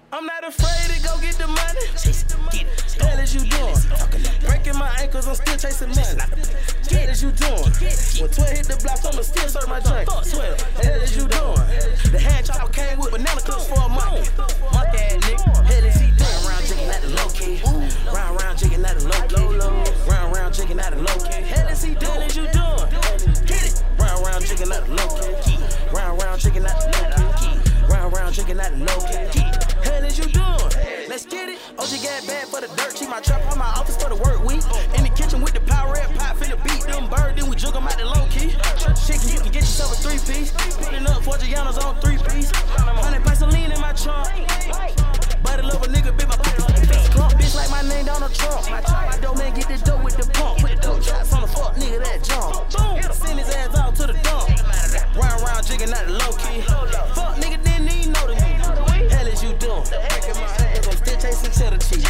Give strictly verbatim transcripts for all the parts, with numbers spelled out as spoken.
I'm not afraid to go get the money. Hell is you doing? Breaking my ankles, I'm still chasing money. Hell is you doing? When twelve hit the block, I'ma still serve my drink. twelve. Hell is you doing? The hand chopper came with banana clips for a month. Month that nigga. Hell is he doing? Round jigging at the low key. Round round jigging at the low key. Round round jigging at the low key. Hell is he doing? Hell is you doing? Get it. Round round jigging at the low key. Round round jigging at the low key. Round round jigging at the low key. Hell is you doing? Let's get it. O G got bad for the dirt. Cheat my trap on my office for the work week. In the kitchen with the power red pot, finna beat them bird. Then we jug them out the low key. Chicken, you can get yourself a three piece. Putting up four Giannas on three piece. Hundred pints of lean in my trunk. But I love a nigga, bit my face clump. Bitch like my name Donald Trump. My dope man get the dope with the pump. Put the dope shots on the fuck nigga that jump. Boom, send his ass out to the dump. Round round jigging out the low key. Fuck nigga didn't even know the me. Hell is you doing? I'm still chasing cheddar cheese.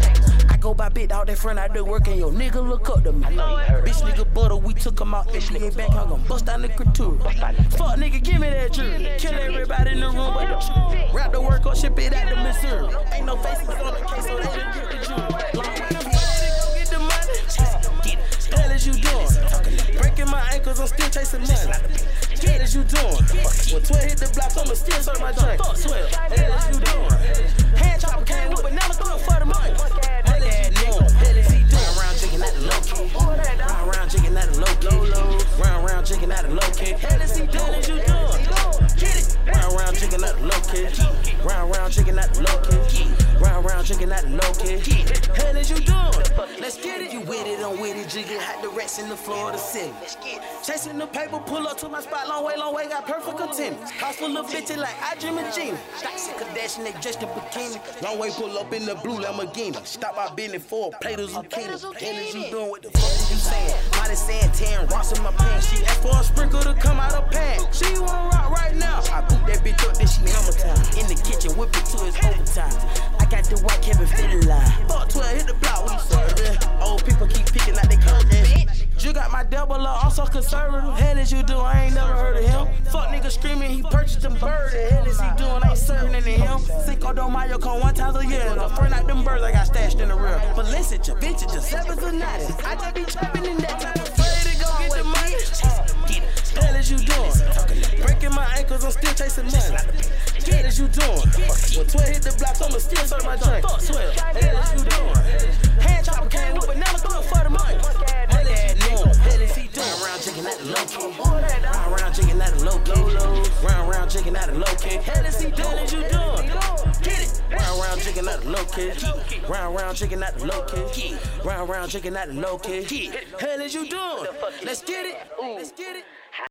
I go by big dog, that friend I do work and your nigga look up to me. Bitch nigga butter, we took him out. If he ain't back, I'm gon' bust down the couture. Fuck nigga, give me that jury. Kill everybody in the room, but the wrap the work or ship it out to Missouri. Ain't no faces on the case, so they didn't get the jury. Long way to go get the money. Hell is you doing? Breaking my ankles, I'm still chasing money. Hell is you doing? When twelve hit the block, I'ma still serve my drink. twelve. Hell is you doing? Hand chopper came with banana clip for the money. Hell is you doing? Hell is he doing? Round round jigging at the low key. Round round jigging at the low key. Round round jigging at the low key. Hell is he doing? Hell is you doing? Get it. Round round jigging at the low key. Round round jigging at the low key. Round round jigging at the low key. Hell is you doing? Let's get it. You with it, I'm with it. Jigging hot the rats in the floor of the city. Chasing the paper, pull up to my spot. Long way, long way, got perfect attendance. House full of bitches like I dream of Gina. Stop sick of dashing, they dressed in bikini. Long way, pull up in the blue Lamborghini. Stop my business for a plate of zucchini. Hell is you doing? What the fuck is you saying? Mighty saying ten rocks in my pants. She asked for a sprinkle to come out her pants. She wanna rock right now. I boot that bitch up, then she hammer time. In the kitchen, whip it to his overtime. I got the white Kevin Fitty line. Fuck twelve, hit the block, what you say? Old people keep picking out they clothes. You got my double up, I'm so conservative. Hell is you doing? I ain't never heard of him. Fuck nigga screaming, he purchased them birds. The hell is he doing? I ain't serving into him. Cinco de Mayo come one time a year. And I front out them birds I got stashed in the rear. But listen, your bitch is just sevens or nothing. I just be trapping in that time. Afraid to go get the money. Hell is you doing? Breaking my ankles, I'm still chasing money. Hell is you doing? When twelve hit the block, I'ma still serve my drink. twelve. Hell is you doing? Hand chopper came with banana clip for the money. Hell is you doing? Hell is he doing? Round round jigging at the low key. Round round jigging at the low key. Round round jigging at the low key. Hell is he doing? Hell is you doing? Get it. Round round jigging at the low key. Round round jigging at the low key. Round round jigging at the low key. Hell is you doing? Let's get it. Let's get it.